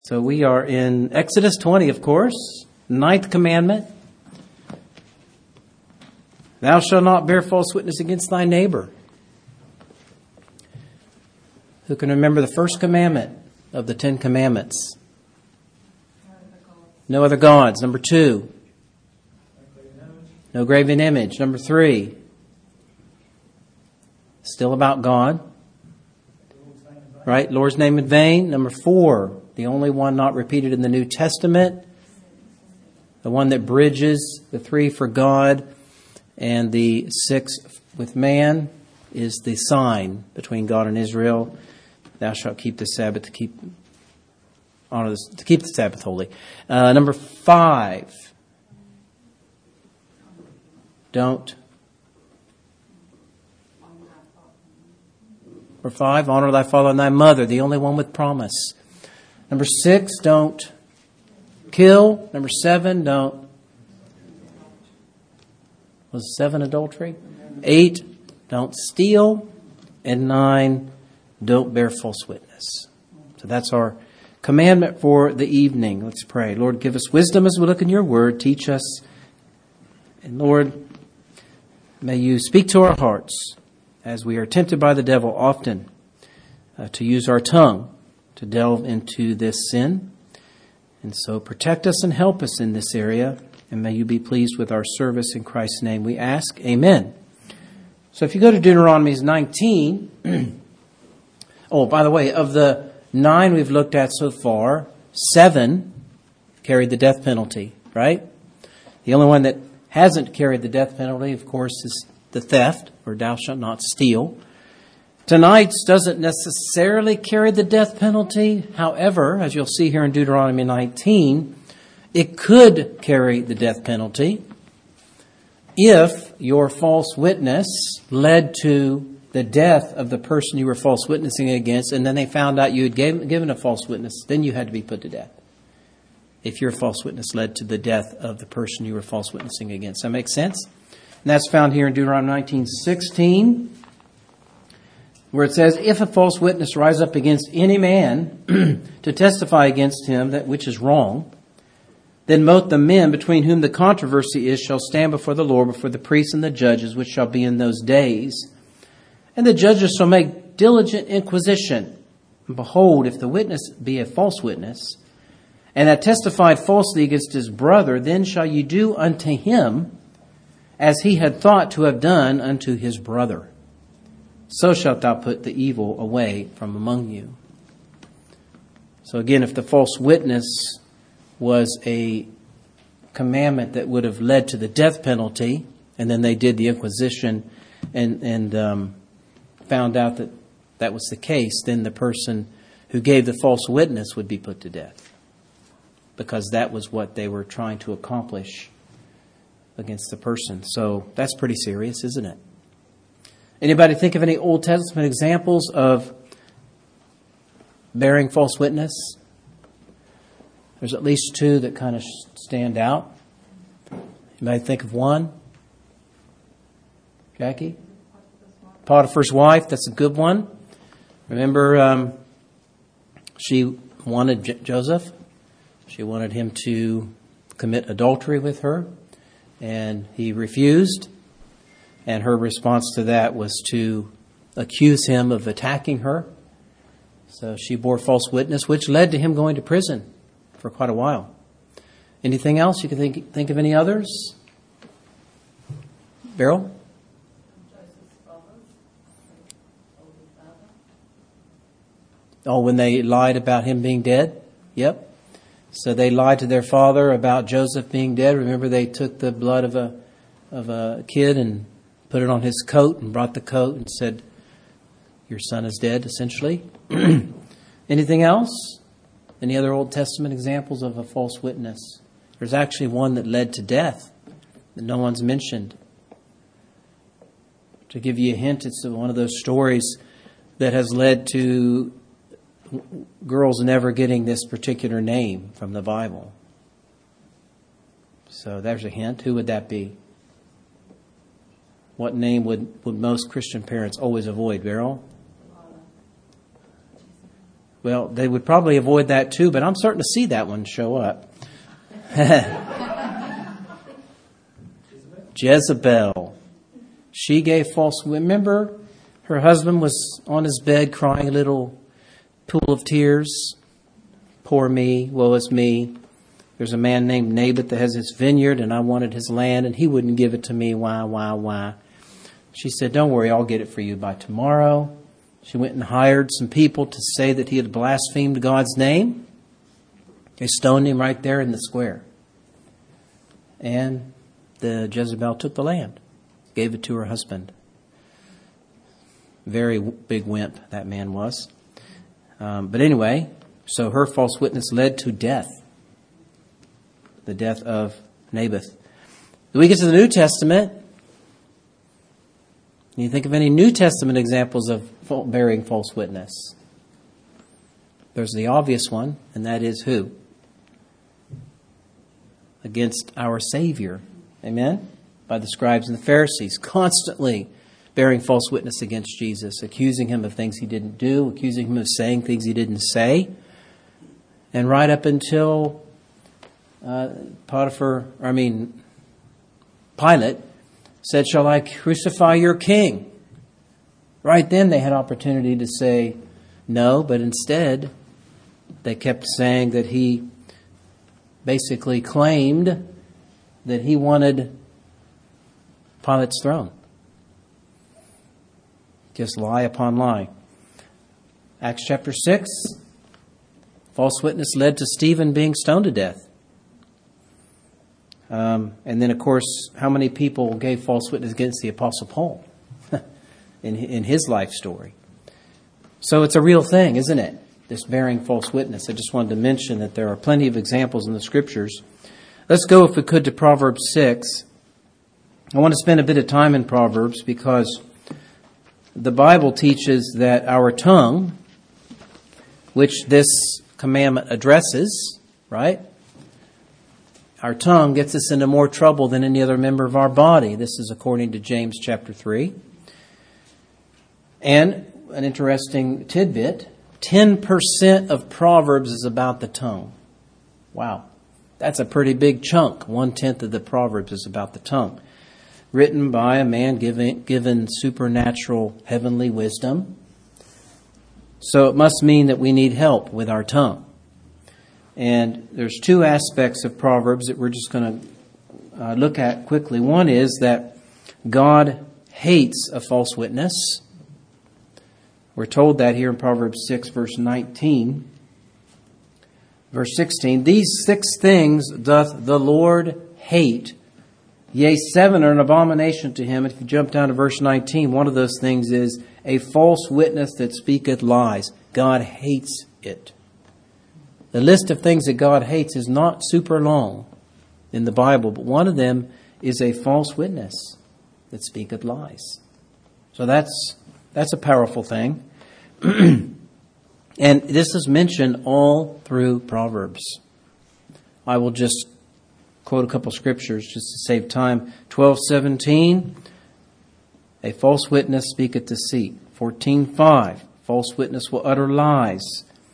So we are in Exodus 20, of course, 9th commandment. Thou shalt not bear false witness against thy neighbor. Who can remember the first commandment of the 10 commandments? No other gods. Number 2. No graven image. Number 3. Still about God. Right? Lord's name in vain. Number 4. The only one not repeated in the New Testament. The one that bridges the 3 for God and the 6 with man is the sign between God and Israel. Thou shalt keep the Sabbath to keep the Sabbath holy. Number 5. Don't. Or 5. Honor thy father and thy mother. The only one with promise. Number 6. Don't kill. Number 7. Don't. Was 7 adultery? 8. Don't steal. And 9. Don't bear false witness. So that's our commandment for the evening. Let's pray. Lord, give us wisdom as we look in your word. Teach us. And Lord, may you speak to our hearts as we are tempted by the devil often to use our tongue to delve into this sin. And so protect us and help us in this area. And may you be pleased with our service in Christ's name we ask. Amen. So if you go to Deuteronomy 19... Oh, by the way, of the 9 we've looked at so far, 7 carried the death penalty, right? The only one that hasn't carried the death penalty, of course, is the theft, or thou shalt not steal. Tonight's doesn't necessarily carry the death penalty. However, as you'll see here in Deuteronomy 19, it could carry the death penalty if your false witness led to the death of the person you were false witnessing against, and then they found out you had given a false witness, then you had to be put to death. If your false witness led to the death of the person you were false witnessing against. That makes sense? And that's found here in Deuteronomy 19:16, where it says, if a false witness rise up against any man to testify against him that which is wrong, then both the men between whom the controversy is shall stand before the Lord, before the priests and the judges, which shall be in those days. And the judges shall make diligent inquisition. And behold, if the witness be a false witness, and that testified falsely against his brother, then shall you do unto him as he had thought to have done unto his brother. So shalt thou put the evil away from among you. So again, if the false witness was a commandment that would have led to the death penalty, and then they did the inquisition and found out that that was the case, then the person who gave the false witness would be put to death, because that was what they were trying to accomplish against the person. So that's pretty serious, isn't it? Anybody think of any Old Testament examples of bearing false witness? There's at least 2 that kind of stand out. Anybody think of one? Jackie? Potiphar's wife, that's a good one. Remember, she wanted Joseph. She wanted him to commit adultery with her, and he refused. And her response to that was to accuse him of attacking her. So she bore false witness, which led to him going to prison for quite a while. Anything else? You can think of any others? Beryl? Oh, when they lied about him being dead? Yep. So they lied to their father about Joseph being dead. Remember, they took the blood of a kid and put it on his coat and brought the coat and said, your son is dead, essentially. Anything else? Any other Old Testament examples of a false witness? There's actually one that led to death that no one's mentioned. To give you a hint, it's one of those stories that has led to girls never getting this particular name from the Bible. So there's a hint. Who would that be? What name would most Christian parents always avoid, Beryl? Well, they would probably avoid that too, but I'm starting to see that one show up. Jezebel. She gave false... Remember, her husband was on his bed crying a little pool of tears. Poor me, woe is me. There's a man named Naboth that has his vineyard, and I wanted his land, and he wouldn't give it to me. Why? She said, don't worry, I'll get it for you by tomorrow. She went and hired some people to say that he had blasphemed God's name. They stoned him right there in the square. And the Jezebel took the land, gave it to her husband. Very big wimp that man was. But anyway, so her false witness led to death. The death of Naboth. When we get to the New Testament, can you think of any New Testament examples of bearing false witness? There's the obvious one, and that is who? Against our Savior. Amen? By the scribes and the Pharisees, constantly bearing false witness against Jesus, accusing him of things he didn't do, accusing him of saying things he didn't say. And right up until Pilate said, shall I crucify your king? Right then they had opportunity to say no, but instead they kept saying that he basically claimed that he wanted Pilate's throne. Just lie upon lie. Acts chapter 6, false witness led to Stephen being stoned to death. And then, of course, how many people gave false witness against the Apostle Paul in his life story? So it's a real thing, isn't it? This bearing false witness. I just wanted to mention that there are plenty of examples in the Scriptures. Let's go, if we could, to Proverbs 6. I want to spend a bit of time in Proverbs because the Bible teaches that our tongue, which this commandment addresses, right? Our tongue gets us into more trouble than any other member of our body. This is according to James chapter 3. And an interesting tidbit, 10% of Proverbs is about the tongue. Wow. That's a pretty big chunk. 1/10 of the Proverbs is about the tongue. Written by a man given supernatural heavenly wisdom. So it must mean that we need help with our tongue. And there's two aspects of Proverbs that we're just going to look at quickly. One is that God hates a false witness. We're told that here in Proverbs 6, verse 19. Verse 16, these 6 things doth the Lord hate. Yea, 7 are an abomination to him. If you jump down to verse 19, one of those things is a false witness that speaketh lies. God hates it. The list of things that God hates is not super long in the Bible, but one of them is a false witness that speaketh lies. So that's a powerful thing. And this is mentioned all through Proverbs. I will just quote a couple scriptures just to save time. 12:17, a false witness speaketh deceit. 14:5, false witness will utter lies.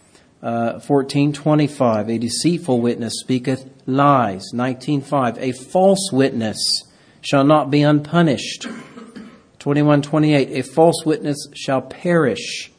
14:25, a deceitful witness speaketh lies. 19:5, a false witness shall not be unpunished. 21:28, a false witness shall perish.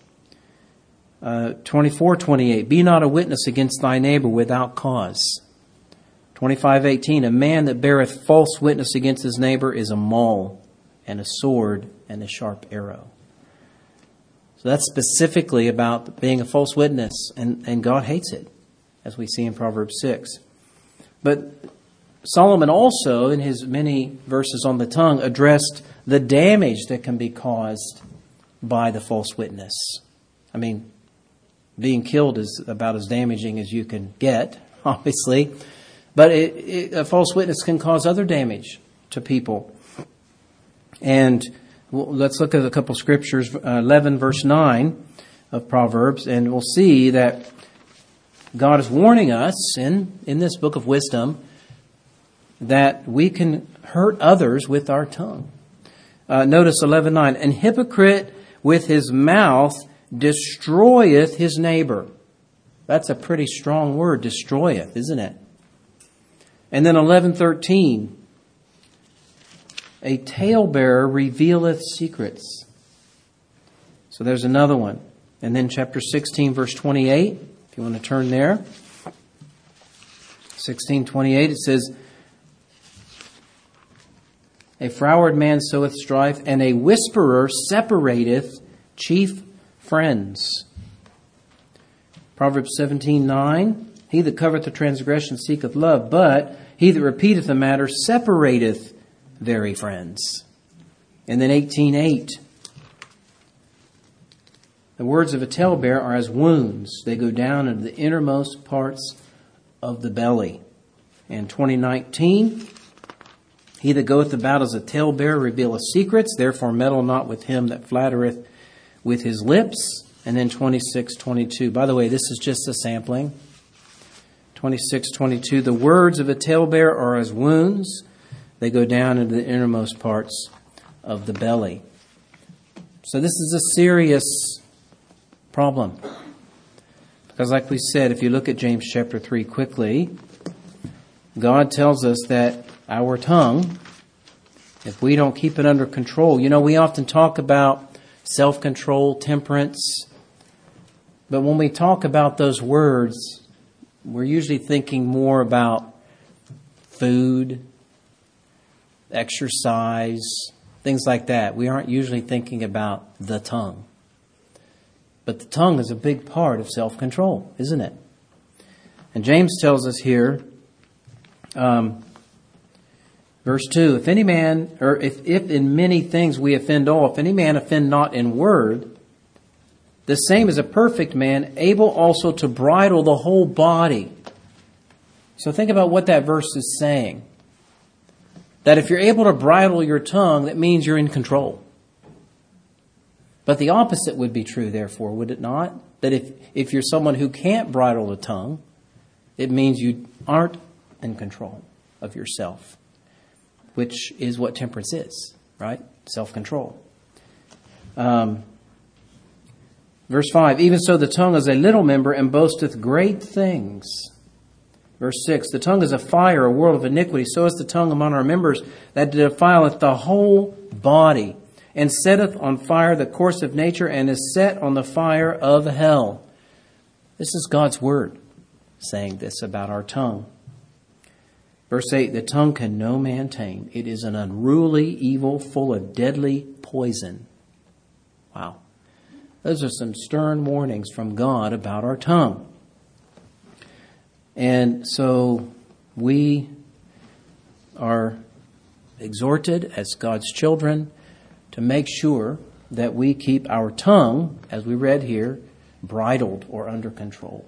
24:28, be not a witness against thy neighbor without cause. 25:18, a man that beareth false witness against his neighbor is a maul, and a sword, and a sharp arrow. So that's specifically about being a false witness, and God hates it, as we see in Proverbs 6. But Solomon also, in his many verses on the tongue, addressed the damage that can be caused by the false witness. I mean, being killed is about as damaging as you can get, obviously. But a false witness can cause other damage to people. And let's look at a couple scriptures, 11 verse 9 of Proverbs, and we'll see that God is warning us in this book of wisdom that we can hurt others with our tongue. Notice 11:9, an hypocrite with his mouth destroyeth his neighbor. That's a pretty strong word, destroyeth, isn't it? And then 11:13, a talebearer revealeth secrets. So there's another one. And then chapter 16, verse 28, if you want to turn there. 16:28, it says, a froward man soweth strife, and a whisperer separateth chief friends. Proverbs 17:9, he that covereth the transgression seeketh love, but he that repeateth the matter separateth very friends. And then 18:8, the words of a talebearer are as wounds. They go down into the innermost parts of the belly. And 20:19, he that goeth about as a talebearer revealeth secrets, therefore meddle not with him that flattereth with his lips. And then 26:22. By the way, this is just a sampling. 26:22, the words of a talebearer are as wounds. They go down into the innermost parts of the belly. So this is a serious problem. Because like we said, if you look at James chapter 3 quickly, God tells us that our tongue, if we don't keep it under control, we often talk about self-control, temperance, but when we talk about those words, we're usually thinking more about food, exercise, things like that. We aren't usually thinking about the tongue. But the tongue is a big part of self-control, isn't it? And James tells us here, verse 2, if any man, or if in many things we offend all, if any man offend not in word, the same as a perfect man, able also to bridle the whole body. So think about what that verse is saying. That if you're able to bridle your tongue, that means you're in control. But the opposite would be true, therefore, would it not? That if you're someone who can't bridle the tongue, it means you aren't in control of yourself, which is what temperance is, right? Self-control. Verse 5, even so the tongue is a little member and boasteth great things. Verse 6, the tongue is a fire, a world of iniquity. So is the tongue among our members, that defileth the whole body, and setteth on fire the course of nature, and is set on the fire of hell. This is God's word saying this about our tongue. Verse 8, the tongue can no man tame. It is an unruly evil full of deadly poison. Wow. Those are some stern warnings from God about our tongue. And so we are exhorted as God's children to make sure that we keep our tongue, as we read here, bridled or under control.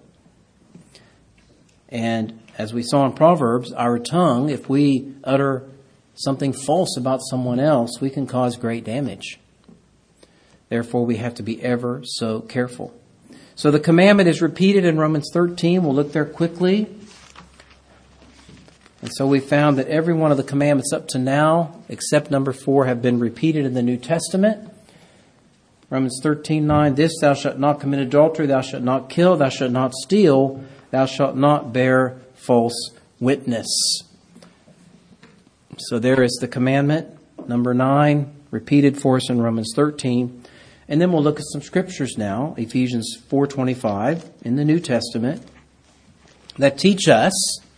And as we saw in Proverbs, our tongue, if we utter something false about someone else, we can cause great damage. Therefore, we have to be ever so careful. So the commandment is repeated in Romans 13. We'll look there quickly. And so we found that every one of the commandments up to now, except number 4, have been repeated in the New Testament. Romans 13:9, this thou shalt not commit adultery, thou shalt not kill, thou shalt not steal, thou shalt not bear false witness. So there is the commandment, number 9, repeated for us in Romans 13. And then we'll look at some scriptures now, Ephesians 4:25 in the New Testament, that teach us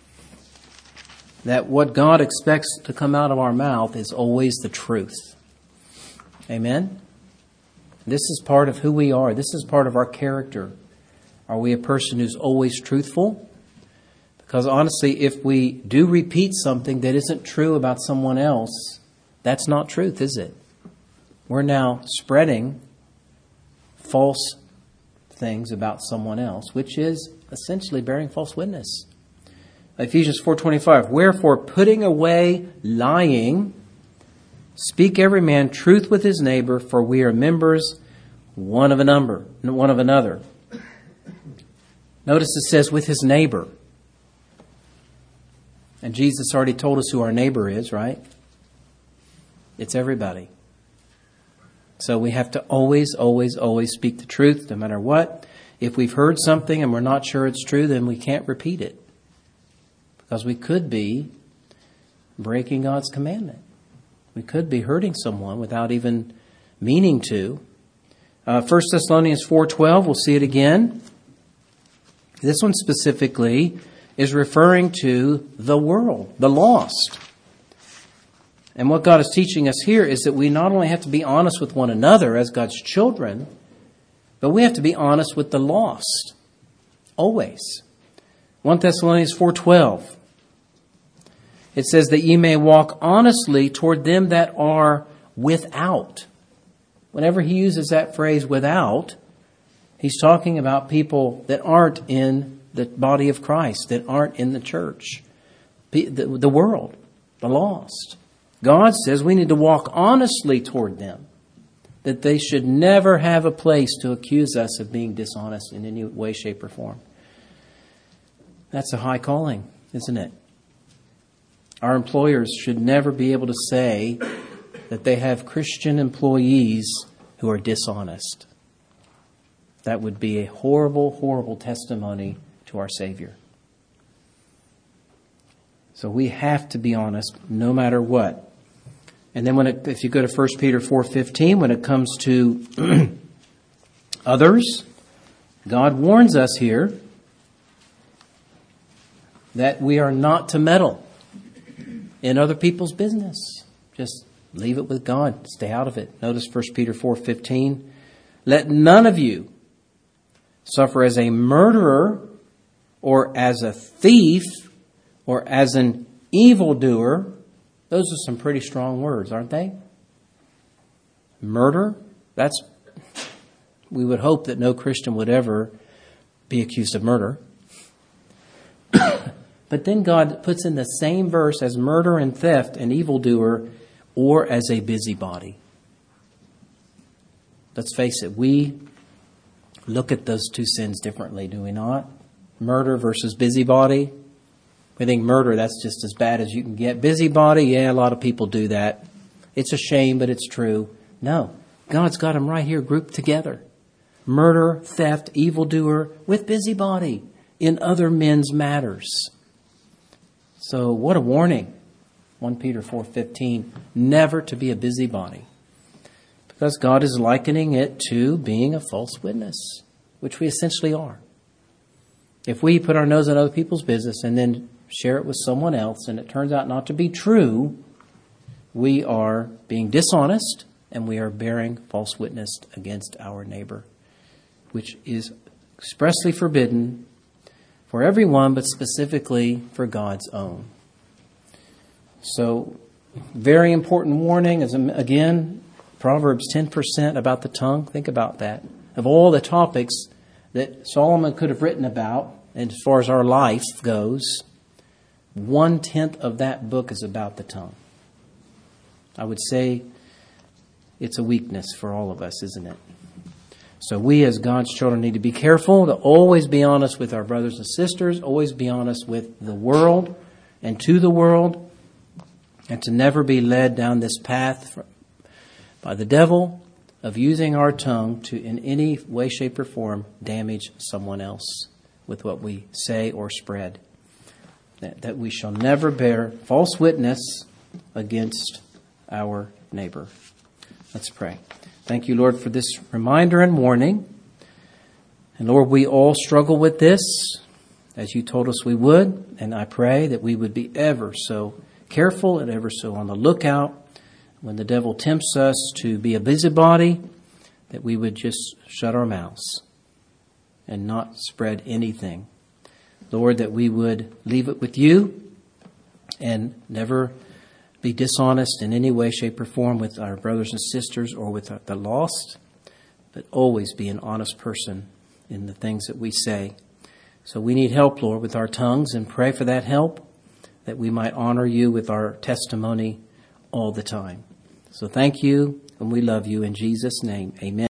that what God expects to come out of our mouth is always the truth. Amen? This is part of who we are. This is part of our character. Are we a person who's always truthful? Because honestly, if we do repeat something that isn't true about someone else, that's not truth, is it? We're now spreading false things about someone else, which is essentially bearing false witness. Ephesians 4:25, wherefore putting away lying, speak every man truth with his neighbor, for we are members one of another. Notice it says with his neighbor. And Jesus already told us who our neighbor is, right? It's everybody. So we have to always, always, always speak the truth, no matter what. If we've heard something and we're not sure it's true, then we can't repeat it. Because we could be breaking God's commandment. We could be hurting someone without even meaning to. 1 Thessalonians 4:12, we'll see it again. This one specifically is referring to the world, the lost. And what God is teaching us here is that we not only have to be honest with one another as God's children, but we have to be honest with the lost. Always. 1 Thessalonians 4:12. It says that ye may walk honestly toward them that are without. Whenever he uses that phrase without, he's talking about people that aren't in the body of Christ, that aren't in the church, the world, the lost. God says we need to walk honestly toward them, that they should never have a place to accuse us of being dishonest in any way, shape, or form. That's a high calling, isn't it? Our employers should never be able to say that they have Christian employees who are dishonest. That would be a horrible, horrible testimony to our Savior. So we have to be honest no matter what. And then if you go to 1 Peter 4:15, when it comes to others, God warns us here that we are not to meddle in other people's business. Just leave it with God. Stay out of it. Notice 1 Peter 4:15. Let none of you suffer as a murderer or as a thief or as an evildoer. Those are some pretty strong words, aren't they? Murder? We would hope that no Christian would ever be accused of murder. But then God puts in the same verse as murder and theft and evildoer or as a busybody. Let's face it, we look at those two sins differently, do we not? Murder versus busybody. We think murder, that's just as bad as you can get. Busybody, yeah, a lot of people do that. It's a shame, but it's true. No, God's got them right here grouped together. Murder, theft, evildoer with busybody in other men's matters. So what a warning. 1 Peter 4:15, never to be a busybody. Because God is likening it to being a false witness, which we essentially are. If we put our nose in other people's business and then share it with someone else and it turns out not to be true, we are being dishonest and we are bearing false witness against our neighbor, which is expressly forbidden for everyone, but specifically for God's own. So, very important warning is, again, Proverbs 10% about the tongue. Think about that. Of all the topics that Solomon could have written about, and as far as our life goes, 1/10 of that book is about the tongue. I would say it's a weakness for all of us, isn't it? So we as God's children need to be careful to always be honest with our brothers and sisters, always be honest with the world and to the world, and to never be led down this path by the devil of using our tongue to in any way, shape, or form damage someone else with what we say or spread. That we shall never bear false witness against our neighbor. Let's pray. Thank you, Lord, for this reminder and warning. And Lord, we all struggle with this, as you told us we would. And I pray that we would be ever so careful and ever so on the lookout when the devil tempts us to be a busybody, that we would just shut our mouths and not spread anything. Lord, that we would leave it with you and never be dishonest in any way, shape, or form with our brothers and sisters or with the lost, but always be an honest person in the things that we say. So we need help, Lord, with our tongues, and pray for that help, that we might honor you with our testimony all the time. So thank you, and we love you in Jesus' name. Amen.